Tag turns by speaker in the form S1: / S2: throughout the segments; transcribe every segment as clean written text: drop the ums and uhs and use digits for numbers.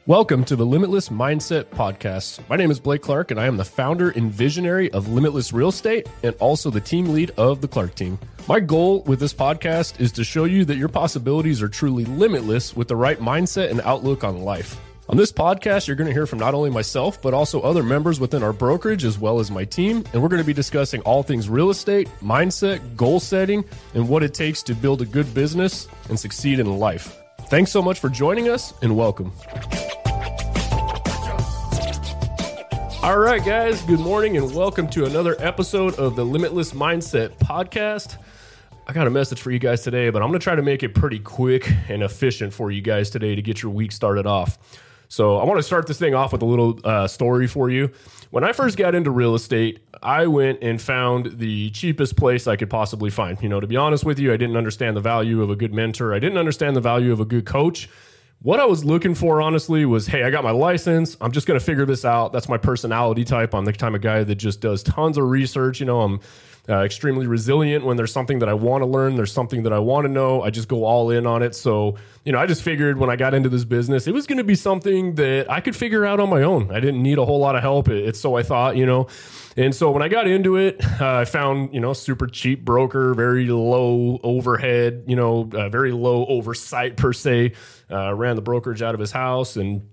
S1: Welcome to the Limitless Mindset Podcast. My name is Blake Clark, and I am the founder and visionary of Limitless Real Estate and also the team lead of the Clark team. My goal with this podcast is to show you that your possibilities are truly limitless with the right mindset and outlook on life. On this podcast, you're going to hear from not only myself, but also other members within our brokerage as well as my team. And we're going to be discussing all things real estate, mindset, goal setting, and what it takes to build a good business and succeed in life. Thanks so much for joining us and welcome. All right, guys, good morning and welcome to another episode of the Limitless Mindset Podcast. I got a message for you guys today, but I'm going to try to make it pretty quick and efficient for you guys today to get your week started off. So I want to start this thing off with a little story for you. When I first got into real estate, I went and found the cheapest place I could possibly find. You know, to be honest with you, I didn't understand the value of a good mentor. I didn't understand the value of a good coach. What I was looking for, honestly, was, hey, I got my license. I'm just going to figure this out. That's my personality type. I'm the type of guy that just does tons of research. You know, I'm extremely resilient when there's something that I want to learn. There's something that I want to know. I just go all in on it. So, you know, I just figured when I got into this business, it was going to be something that I could figure out on my own. I didn't need a whole lot of help. It's so I thought, you know. And so when I got into it, I found, you know, super cheap broker, very low overhead, you know, very low oversight per se. Ran the brokerage out of his house, and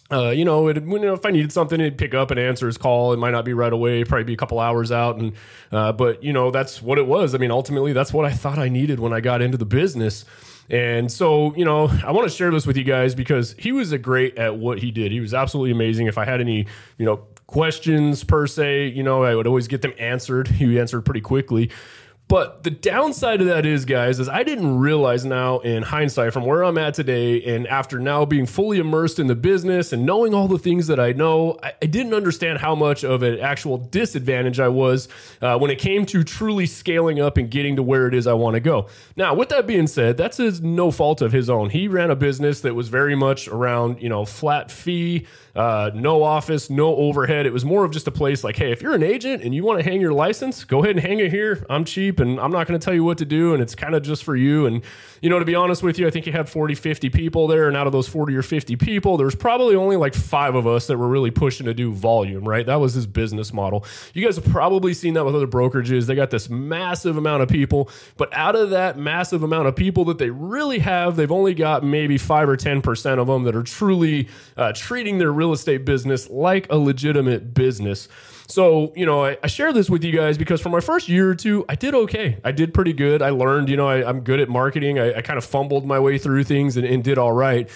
S1: if I needed something, he'd pick up and answer his call. It might not be right away, probably be a couple hours out, and but you know, that's what it was. I mean, ultimately, that's what I thought I needed when I got into the business. And so, you know, I want to share this with you guys because he was great at what he did. He was absolutely amazing. If I had any, you know, questions per se, you know, I would always get them answered. He answered pretty quickly. But the downside of that is, guys, is I didn't realize now in hindsight from where I'm at today and after now being fully immersed in the business and knowing all the things that I know, I didn't understand how much of an actual disadvantage I was when it came to truly scaling up and getting to where it is I want to go. Now, with that being said, that's no fault of his own. He ran a business that was very much around, you know, flat fee, no office, no overhead. It was more of just a place like, hey, if you're an agent and you want to hang your license, go ahead and hang it here. I'm cheap and I'm not going to tell you what to do. And it's kind of just for you. And, you know, to be honest with you, I think he had 40, 50 people there. And out of those 40 or 50 people, there was probably only like 5 of us that were really pushing to do volume, right? That was his business model. You guys have probably seen that with other brokerages. They got this massive amount of people, but out of that massive amount of people that they really have, they've only got maybe 5 or 10% of them that are truly treating their real estate business like a legitimate business. So, you know, I share this with you guys because for my first year or two, I did okay. I did pretty good. I learned, you know, I'm good at marketing. I kind of fumbled my way through things and did all right.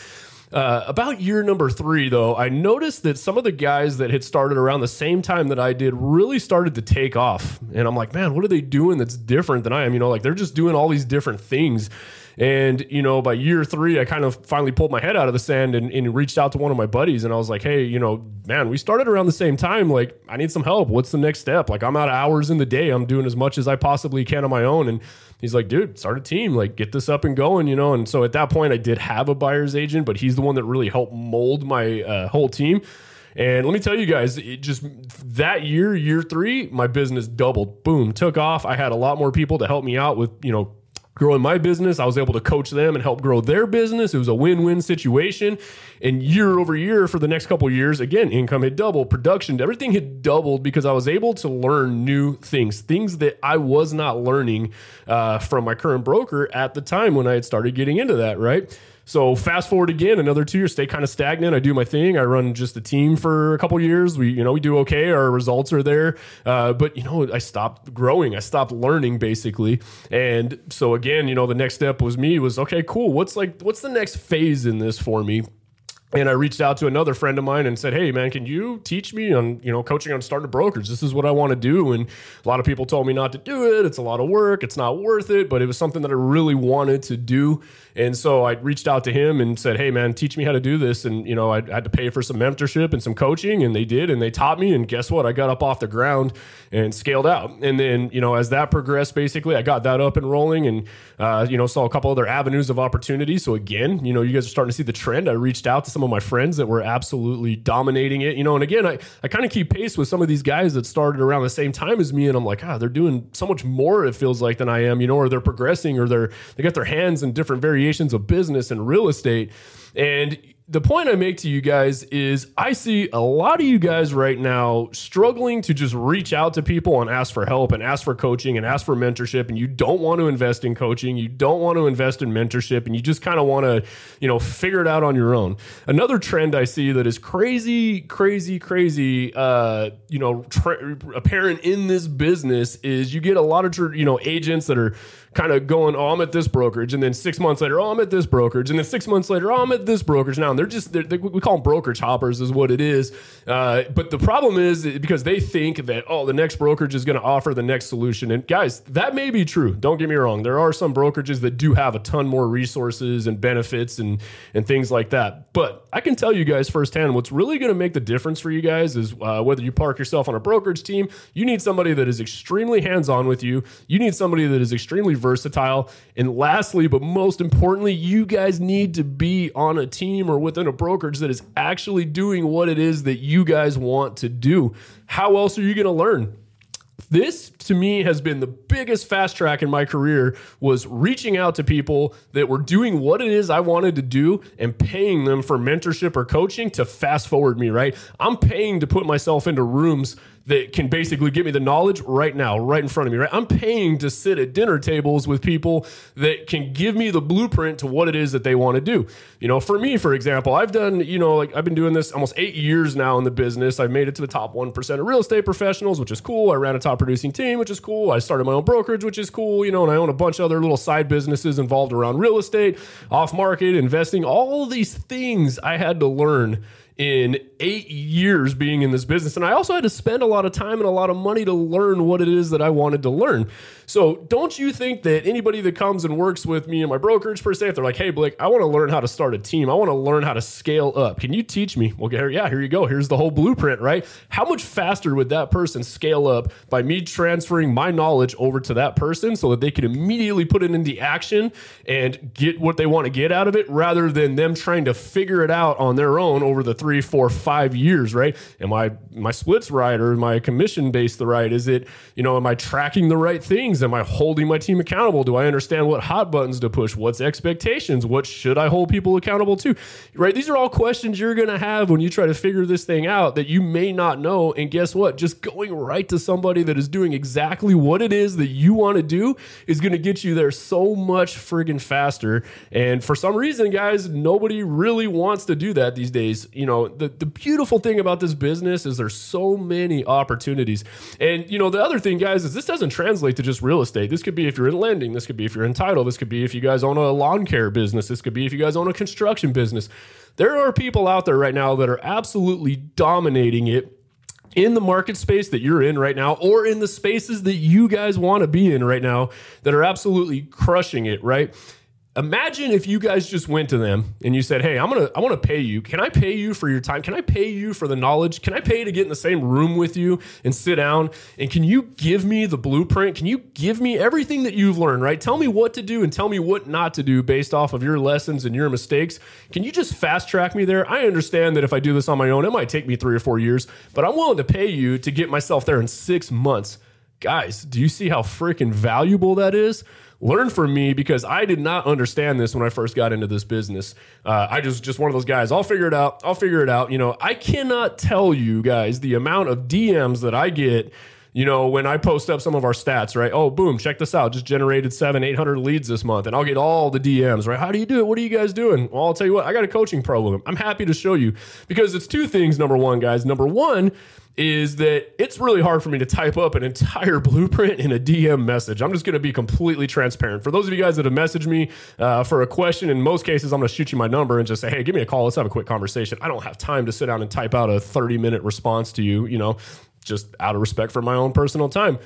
S1: About year number 3, though, I noticed that some of the guys that had started around the same time that I did really started to take off. And I'm like, man, what are they doing that's different than I am? You know, like they're just doing all these different things. And, you know, by year 3, I kind of finally pulled my head out of the sand and reached out to one of my buddies. And I was like, hey, you know, man, we started around the same time. Like, I need some help. What's the next step? Like, I'm out of hours in the day. I'm doing as much as I possibly can on my own. And he's like, dude, start a team. Like, get this up and going, you know. And so at that point, I did have a buyer's agent, but he's the one that really helped mold my whole team. And let me tell you guys, it just that year 3, my business doubled. Boom, took off. I had a lot more people to help me out with, you know, growing my business. I was able to coach them and help grow their business. It was a win-win situation. And year over year for the next couple of years, again, income had doubled, production, everything had doubled because I was able to learn new things that I was not learning from my current broker at the time when I had started getting into that, right? So fast forward again, another 2 years, stay kind of stagnant. I do my thing. I run just a team for a couple of years. We do okay. Our results are there. But, you know, I stopped growing. I stopped learning basically. And so again, you know, the next step was okay, cool. What's the next phase in this for me? And I reached out to another friend of mine and said, hey, man, can you teach me on, you know, coaching on starting a brokerage? This is what I want to do. And a lot of people told me not to do it. It's a lot of work. It's not worth it. But it was something that I really wanted to do. And so I reached out to him and said, hey, man, teach me how to do this. And, you know, I had to pay for some mentorship and some coaching. And they did. And they taught me. And guess what? I got up off the ground and scaled out. And then, you know, as that progressed, basically, I got that up and rolling and, saw a couple other avenues of opportunity. So again, you know, you guys are starting to see the trend. I reached out to some of my friends that were absolutely dominating it, you know, and again, I kind of keep pace with some of these guys that started around the same time as me. And I'm like, they're doing so much more, it feels like, than I am, you know, or they're progressing or they got their hands in different variations of business and real estate. And the point I make to you guys is I see a lot of you guys right now struggling to just reach out to people and ask for help and ask for coaching and ask for mentorship. And you don't want to invest in coaching. You don't want to invest in mentorship. And you just kind of want to, figure it out on your own. Another trend I see that is crazy, apparent in this business is you get a lot of, agents that are kind of going, oh, I'm at this brokerage. And then 6 months later, oh, I'm at this brokerage. And then 6 months later, oh, I'm at this brokerage now. And we call them brokerage hoppers is what it is. But the problem is because they think that, oh, the next brokerage is going to offer the next solution. And guys, that may be true. Don't get me wrong. There are some brokerages that do have a ton more resources and benefits and things like that. But I can tell you guys firsthand, what's really going to make the difference for you guys is whether you park yourself on a brokerage team, you need somebody that is extremely hands-on with you. You need somebody that is extremely versatile. And lastly, but most importantly, you guys need to be on a team or within a brokerage that is actually doing what it is that you guys want to do. How else are you going to learn? This, to me, has been the biggest fast track in my career, was reaching out to people that were doing what it is I wanted to do and paying them for mentorship or coaching to fast forward me, right? I'm paying to put myself into rooms that can basically give me the knowledge right now, right in front of me, right? I'm paying to sit at dinner tables with people that can give me the blueprint to what it is that they want to do. For me, for example, I've done, I've been doing this almost 8 years now in the business. I've made it to the top 1% of real estate professionals, which is cool. I ran a top producing team, which is cool. I started my own brokerage, which is cool, and I own a bunch of other little side businesses involved around real estate, off market, investing, all these things I had to learn in 8 years being in this business. And I also had to spend a lot of time and a lot of money to learn what it is that I wanted to learn. So don't you think that anybody that comes and works with me in my brokerage per se, if they're like, hey, Blake, I want to learn how to start a team. I want to learn how to scale up. Can you teach me? Well, here you go. Here's the whole blueprint, right? How much faster would that person scale up by me transferring my knowledge over to that person so that they can immediately put it into action and get what they want to get out of it, rather than them trying to figure it out on their own over the 3, 4, 5 years, right? Am my splits right, or my commission based the right? Is it, am I tracking the right things? Am I holding my team accountable? Do I understand what hot buttons to push? What's expectations? What should I hold people accountable to? Right? These are all questions you're going to have when you try to figure this thing out that you may not know. And guess what? Just going right to somebody that is doing exactly what it is that you want to do is going to get you there so much friggin' faster. And for some reason, guys, nobody really wants to do that these days. The beautiful thing about this business is there's so many opportunities. And, the other thing, guys, is this doesn't translate to just real estate. This could be if you're in lending. This could be if you're in title. This could be if you guys own a lawn care business. This could be if you guys own a construction business. There are people out there right now that are absolutely dominating it in the market space that you're in right now, or in the spaces that you guys want to be in right now, that are absolutely crushing it, right? Imagine if you guys just went to them and you said, hey, I want to pay you. Can I pay you for your time? Can I pay you for the knowledge? Can I pay you to get in the same room with you and sit down? And can you give me the blueprint? Can you give me everything that you've learned, right? Tell me what to do and tell me what not to do based off of your lessons and your mistakes. Can you just fast track me there? I understand that if I do this on my own, it might take me 3 or 4 years, but I'm willing to pay you to get myself there in 6 months. Guys, do you see how freaking valuable that is? Learn from me, because I did not understand this when I first got into this business. I just one of those guys. I'll figure it out. I cannot tell you guys the amount of DMs that I get, when I post up some of our stats, right? Oh, boom, check this out. Just generated 700-800 leads this month. And I'll get all the DMs, right? How do you do it? What are you guys doing? Well, I'll tell you what, I got a coaching program. I'm happy to show you, because it's 2 things. Number one, guys. Number one is that it's really hard for me to type up an entire blueprint in a DM message. I'm just going to be completely transparent. For those of you guys that have messaged me for a question, in most cases, I'm going to shoot you my number and just say, hey, give me a call. Let's have a quick conversation. I don't have time to sit down and type out a 30-minute response to you, just out of respect for my own personal time.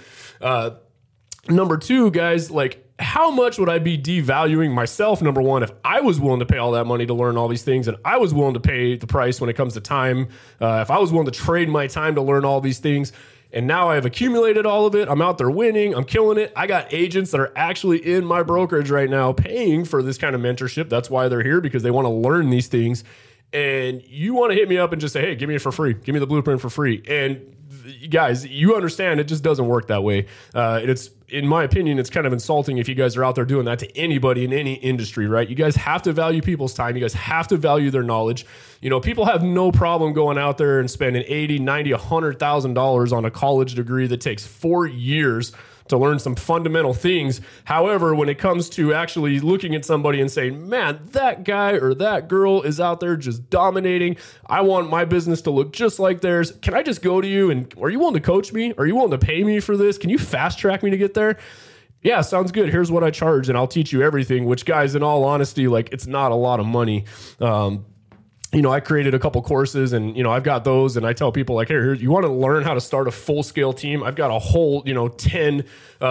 S1: Number 2, guys, how much would I be devaluing myself, number one, if I was willing to pay all that money to learn all these things, and I was willing to pay the price when it comes to time, if I was willing to trade my time to learn all these things, and now I've accumulated all of it, I'm out there winning, I'm killing it. I got agents that are actually in my brokerage right now paying for this kind of mentorship. That's why they're here, because they want to learn these things. And you want to hit me up and just say, hey, give me it for free. Give me the blueprint for free. And guys, you understand it just doesn't work that way. It's, in my opinion, it's kind of insulting if you guys are out there doing that to anybody in any industry, right? You guys have to value people's time. You guys have to value their knowledge. You know, people have no problem going out there and spending $80, $90, $100,000 on a college degree that takes 4 years to learn some fundamental things. However, when it comes to actually looking at somebody and saying, man, that guy or that girl is out there just dominating. I want my business to look just like theirs. Can I just go to you and are you willing to coach me? Are you willing to pay me for this? Can you fast track me to get there? Yeah, sounds good. Here's what I charge and I'll teach you everything, which, guys, in all honesty, like, it's not a lot of money. You know, I created a couple courses and, you know, I've got those and I tell people like, here, you want to learn how to start a full scale team? I've got a whole, 10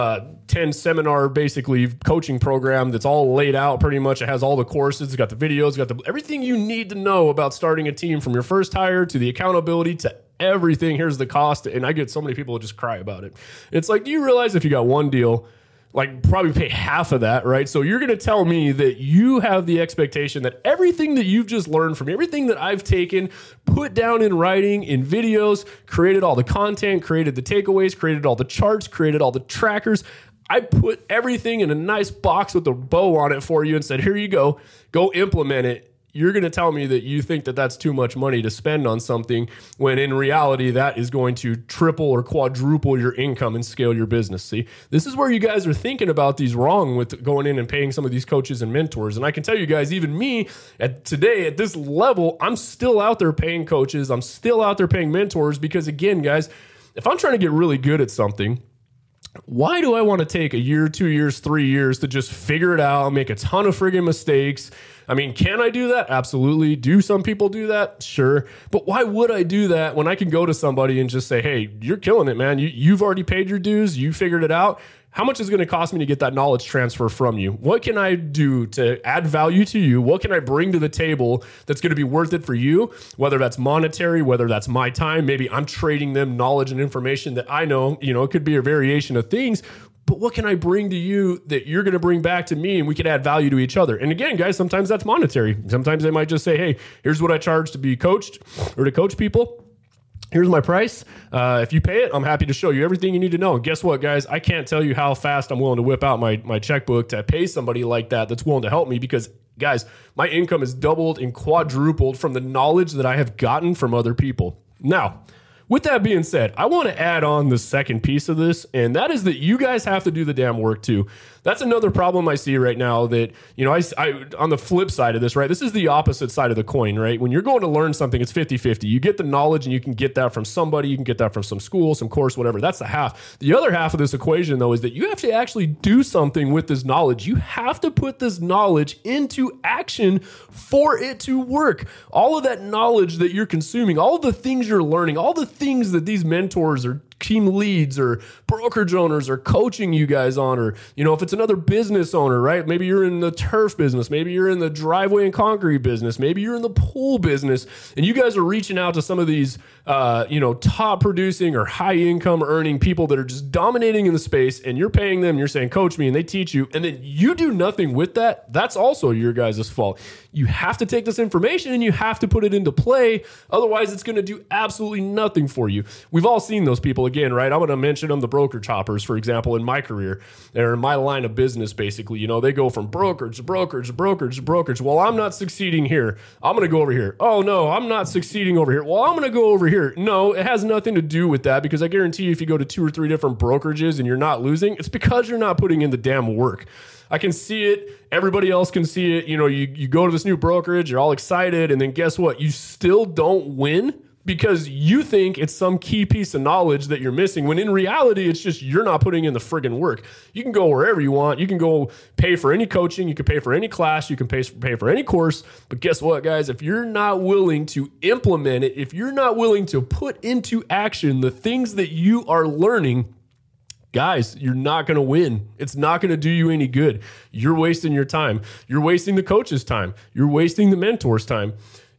S1: seminar, basically coaching program that's all laid out pretty much. It has all the courses, it's got the videos, it's got everything you need to know about starting a team, from your first hire to the accountability to everything. Here's the cost. And I get so many people who just cry about it. It's like, do you realize if you got one deal, like, probably pay half of that, right? So you're going to tell me that you have the expectation that everything that you've just learned from everything that I've taken, put down in writing, in videos, created all the content, created the takeaways, created all the charts, created all the trackers. I put everything in a nice box with a bow on it for you and said, here you go implement it. You're going to tell me that you think that that's too much money to spend on something, when in reality, that is going to triple or quadruple your income and scale your business. See, this is where you guys are thinking about these wrong with going in and paying some of these coaches and mentors. And I can tell you guys, even me today at this level, I'm still out there paying coaches. I'm still out there paying mentors because, again, guys, if I'm trying to get really good at something, why do I want to take a year, 2 years, 3 years to just figure it out, make a ton of friggin' mistakes? I mean, can I do that? Absolutely. Do some people do that? Sure. But why would I do that when I can go to somebody and just say, hey, you're killing it, man. You've already paid your dues. You figured it out. How much is it going to cost me to get that knowledge transfer from you? What can I do to add value to you? What can I bring to the table that's going to be worth it for you? Whether that's monetary, whether that's my time, maybe I'm trading them knowledge and information that I know, it could be a variation of things. But what can I bring to you that you're going to bring back to me, and we can add value to each other? And again, guys, sometimes that's monetary. Sometimes they might just say, hey, here's what I charge to be coached or to coach people. Here's my price. If you pay it, I'm happy to show you everything you need to know. And guess what, guys? I can't tell you how fast I'm willing to whip out my checkbook to pay somebody like that that's willing to help me, because, guys, my income has doubled and quadrupled from the knowledge that I have gotten from other people. Now, with that being said, I want to add on the second piece of this, and that is that you guys have to do the damn work too. That's another problem I see right now that, I on the flip side of this, right? This is the opposite side of the coin, right? When you're going to learn something, it's 50-50. You get the knowledge and you can get that from somebody. You can get that from some school, some course, whatever. That's the half. The other half of this equation, though, is that you have to actually do something with this knowledge. You have to put this knowledge into action for it to work. All of that knowledge that you're consuming, all of the things you're learning, all the things that these mentors or team leads or brokerage owners are coaching you guys on, or, if it's another business owner, right? Maybe you're in the turf business. Maybe you're in the driveway and concrete business. Maybe you're in the pool business, and you guys are reaching out to some of these, top producing or high income earning people that are just dominating in the space, and you're paying them, you're saying, coach me, and they teach you, and then you do nothing with that. That's also your guys' fault. You have to take this information and you have to put it into play. Otherwise, it's going to do absolutely nothing for you. We've all seen those people, again, right? I'm going to mention them, the brokerage hoppers, for example, in my career. They're in my line of business, basically. They go from brokerage to brokerage to brokerage to brokerage. Well, I'm not succeeding here. I'm going to go over here. Oh, no, I'm not succeeding over here. Well, I'm going to go over here. No, it has nothing to do with that, because I guarantee you, if you go to 2 or 3 different brokerages and you're not losing, it's because you're not putting in the damn work. I can see it. Everybody else can see it. You go to this new brokerage, you're all excited, and then guess what? You still don't win because you think it's some key piece of knowledge that you're missing, when in reality, it's just you're not putting in the friggin' work. You can go wherever you want. You can go pay for any coaching. You can pay for any class. You can pay for any course. But guess what, guys? If you're not willing to implement it, if you're not willing to put into action the things that you are learning, guys, you're not going to win. It's not going to do you any good. You're wasting your time. You're wasting the coach's time. You're wasting the mentor's time.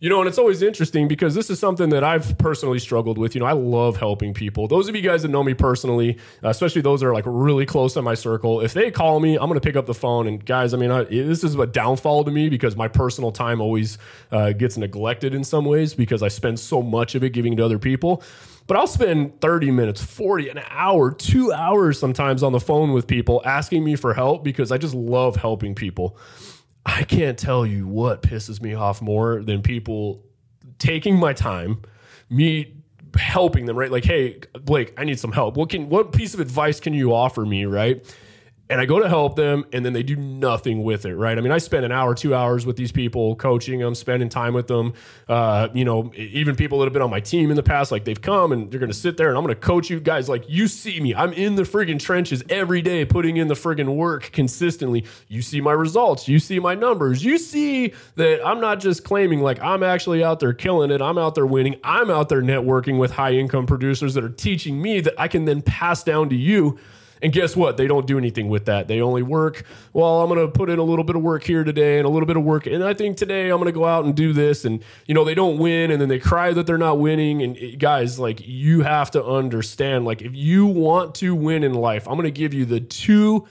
S1: And it's always interesting because this is something that I've personally struggled with. I love helping people. Those of you guys that know me personally, especially those that are like really close in my circle, if they call me, I'm going to pick up the phone. And guys, this is a downfall to me because my personal time always gets neglected in some ways because I spend so much of it giving to other people. But I'll spend 30 minutes, 40, an hour, 2 hours sometimes on the phone with people asking me for help because I just love helping people. I can't tell you what pisses me off more than people taking my time, me helping them, right? Like, hey, Blake, I need some help. What piece of advice can you offer me, right? And I go to help them, and then they do nothing with it, right? I spend an hour, 2 hours with these people, coaching them, spending time with them. Even people that have been on my team in the past, like they've come and they're going to sit there and I'm going to coach you guys. Like, you see me. I'm in the friggin' trenches every day, putting in the friggin' work consistently. You see my results. You see my numbers. You see that I'm not just claiming like I'm actually out there killing it. I'm out there winning. I'm out there networking with high income producers that are teaching me that I can then pass down to you. And guess what? They don't do anything with that. They only work, well, I'm going to put in a little bit of work here today and a little bit of work. And I think today I'm going to go out and do this. And, they don't win. And then they cry that they're not winning. And guys, like, you have to understand, like, if you want to win in life, I'm going to give you the two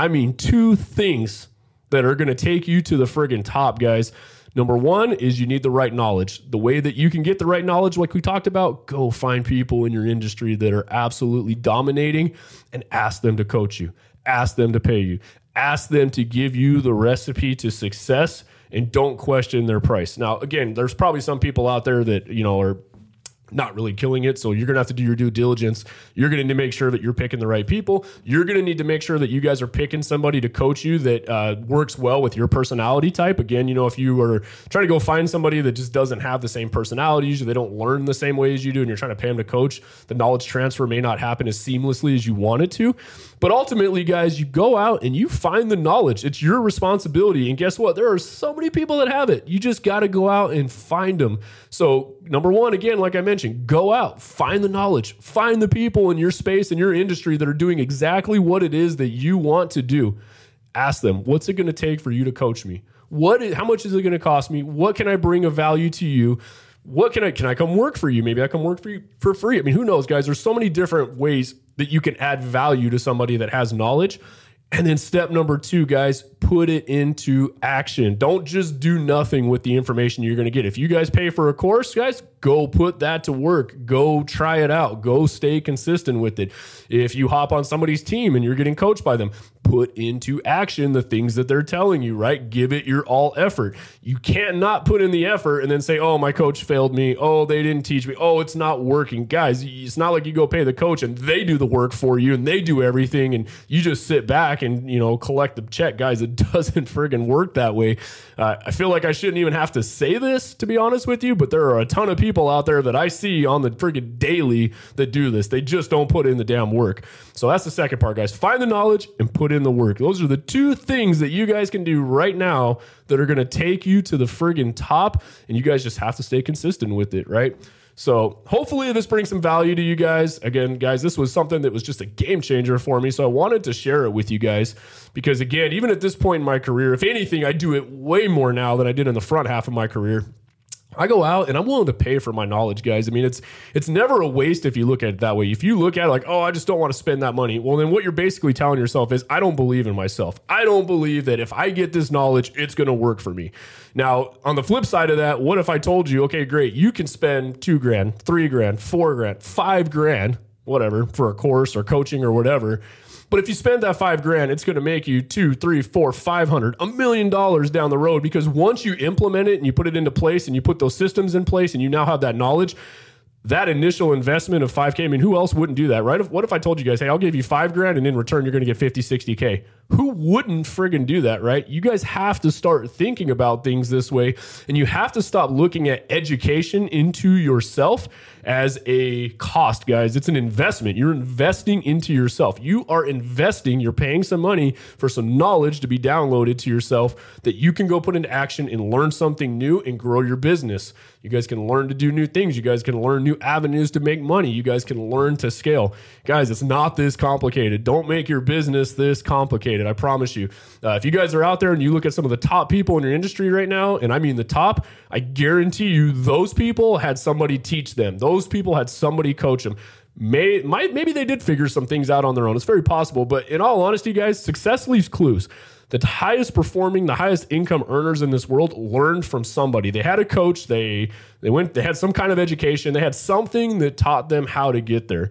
S1: things that are going to take you to the friggin' top, guys. Number one is you need the right knowledge. The way that you can get the right knowledge, like we talked about, go find people in your industry that are absolutely dominating and ask them to coach you. Ask them to pay you. Ask them to give you the recipe to success, and don't question their price. Now, again, there's probably some people out there that, are not really killing it. So you're going to have to do your due diligence. You're going to need to make sure that you're picking the right people. You're going to need to make sure that you guys are picking somebody to coach you that works well with your personality type. Again, if you are trying to go find somebody that just doesn't have the same personality, usually they don't learn the same way as you do, and you're trying to pay them to coach, the knowledge transfer may not happen as seamlessly as you want it to. But ultimately, guys, you go out and you find the knowledge. It's your responsibility. And guess what? There are so many people that have it. You just got to go out and find them. So number one, again, like I mentioned, go out, find the knowledge, find the people in your space, in your industry that are doing exactly what it is that you want to do. Ask them, what's it going to take for you to coach me? How much is it going to cost me? What can I bring of value to you? What can I come work for you? Maybe I come work for you for free. Who knows, guys? There's so many different ways that you can add value to somebody that has knowledge. And then step number two, guys, put it into action. Don't just do nothing with the information you're going to get. If you guys pay for a course, guys, go put that to work. Go try it out. Go stay consistent with it. If you hop on somebody's team and you're getting coached by them, put into action the things that they're telling you, right? Give it your all effort. You can't not put in the effort and then say, oh, my coach failed me. Oh, they didn't teach me. Oh, it's not working. Guys, it's not like you go pay the coach and they do the work for you and they do everything and you just sit back and, collect the check. Guys, it doesn't friggin' work that way. I feel like I shouldn't even have to say this, to be honest with you, but there are a ton of people out there that I see on the friggin' daily that do this. They just don't put in the damn work. So that's the second part, guys. Find the knowledge and put in the work. Those are the two things that you guys can do right now that are going to take you to the friggin' top, and you guys just have to stay consistent with it, right? So hopefully this brings some value to you guys. Again, guys, this was something that was just a game changer for me. So I wanted to share it with you guys because, again, even at this point in my career, if anything, I do it way more now than I did in the front half of my career. I go out and I'm willing to pay for my knowledge, guys. It's never a waste if you look at it that way. If you look at it like, oh, I just don't want to spend that money. Well, then what you're basically telling yourself is, I don't believe in myself. I don't believe that if I get this knowledge, it's going to work for me. Now, on the flip side of that, what if I told you, okay, great, you can spend $2,000, $3,000, $4,000, $5,000, whatever, for a course or coaching or whatever. But if you spend that $5,000, it's going to make you $200, $300, $400, $500, $1 million down the road, because once you implement it and you put it into place and you put those systems in place and you now have that knowledge, that initial investment of $5,000, who else wouldn't do that, right? What if I told you guys, hey, I'll give you $5,000 and in return, you're going to get $50,000, $60,000. Who wouldn't friggin' do that, right? You guys have to start thinking about things this way, and you have to stop looking at education into yourself as a cost, guys. It's an investment. You're investing into yourself. You are investing. You're paying some money for some knowledge to be downloaded to yourself that you can go put into action and learn something new and grow your business. You guys can learn to do new things. You guys can learn new avenues to make money. You guys can learn to scale. Guys, it's not this complicated. Don't make your business this complicated. appreciate it. I promise you. If you guys are out there and you look at some of the top people in your industry right now, and I mean the top, I guarantee you those people had somebody teach them. Those people had somebody coach them. Maybe they did figure some things out on their own. It's very possible. But in all honesty, guys, success leaves clues. The highest performing, the highest income earners in this world learned from somebody. They had a coach. They had some kind of education. They had something that taught them how to get there.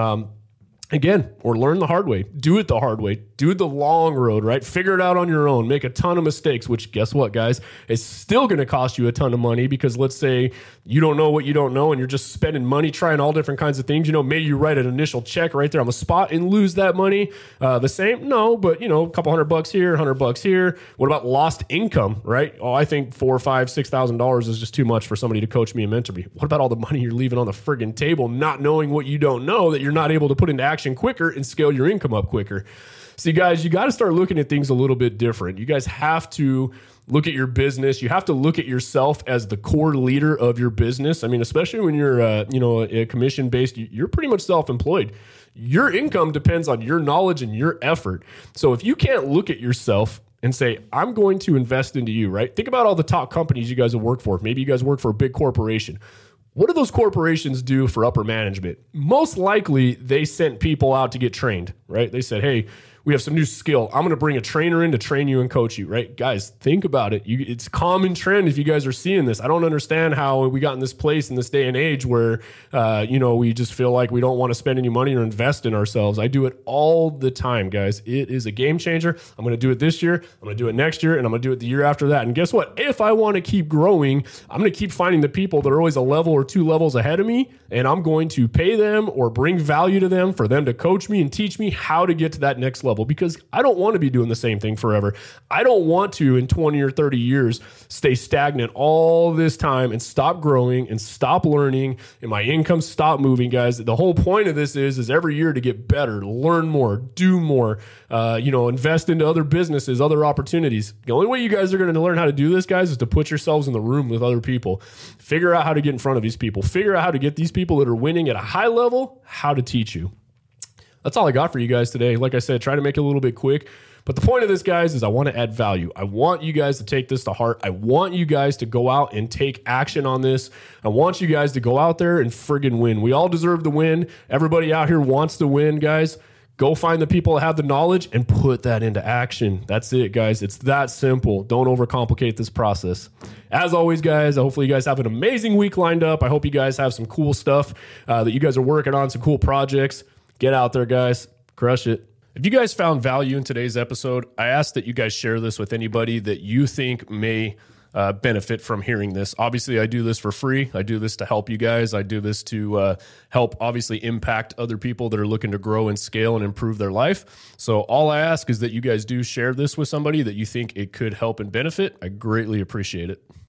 S1: Again, or learn the hard way. Do it the hard way. Do the long road, right? Figure it out on your own. Make a ton of mistakes, which guess what, guys? It's still going to cost you a ton of money because let's say you don't know what you don't know and you're just spending money trying all different kinds of things. You know, maybe you write an initial check right there on the spot and lose that money. The same? No, but you know, a couple $100 here, $100 here. What about lost income, right? Oh, I think $4,000, $5,000, $6,000 is just too much for somebody to coach me and mentor me. What about all the money you're leaving on the friggin' table, not knowing what you don't know that you're not able to put into action quicker and scale your income up quicker? See, guys, you got to start looking at things a little bit different. You guys have to look at your business. You have to look at yourself as the core leader of your business. I mean, especially when you're, a commission-based, you're pretty much self-employed. Your income depends on your knowledge and your effort. So if you can't look at yourself and say, I'm going to invest into you, right? Think about all the top companies you guys have worked for. Maybe you guys work for a big corporation. What do those corporations do for upper management? Most likely, they sent people out to get trained, right? They said, hey, we have some new skill. I'm going to bring a trainer in to train you and coach you, right? Guys, think about it. It's a common trend if you guys are seeing this. I don't understand how we got in this place in this day and age where, we just feel like we don't want to spend any money or invest in ourselves. I do it all the time, guys. It is a game changer. I'm going to do it this year. I'm going to do it next year, and I'm going to do it the year after that. And guess what? If I want to keep growing, I'm going to keep finding the people that are always a level or two levels ahead of me, and I'm going to pay them or bring value to them for them to coach me and teach me how to get to that next level, because I don't want to be doing the same thing forever. I don't want to, in 20 or 30 years, stay stagnant all this time and stop growing and stop learning and my income stop moving, guys. The whole point of this is every year to get better, learn more, do more, invest into other businesses, other opportunities. The only way you guys are going to learn how to do this, guys, is to put yourselves in the room with other people. Figure out how to get in front of these people. Figure out how to get these people that are winning at a high level, how to teach you. That's all I got for you guys today. Like I said, try to make it a little bit quick. But the point of this, guys, is I want to add value. I want you guys to take this to heart. I want you guys to go out and take action on this. I want you guys to go out there and friggin' win. We all deserve to win. Everybody out here wants to win, guys. Go find the people that have the knowledge and put that into action. That's it, guys. It's that simple. Don't overcomplicate this process. As always, guys, hopefully you guys have an amazing week lined up. I hope you guys have some cool stuff that you guys are working on, some cool projects. Get out there, guys. Crush it. If you guys found value in today's episode, I ask that you guys share this with anybody that you think may benefit from hearing this. Obviously, I do this for free. I do this to help you guys. I do this to help, obviously, impact other people that are looking to grow and scale and improve their life. So all I ask is that you guys do share this with somebody that you think it could help and benefit. I greatly appreciate it.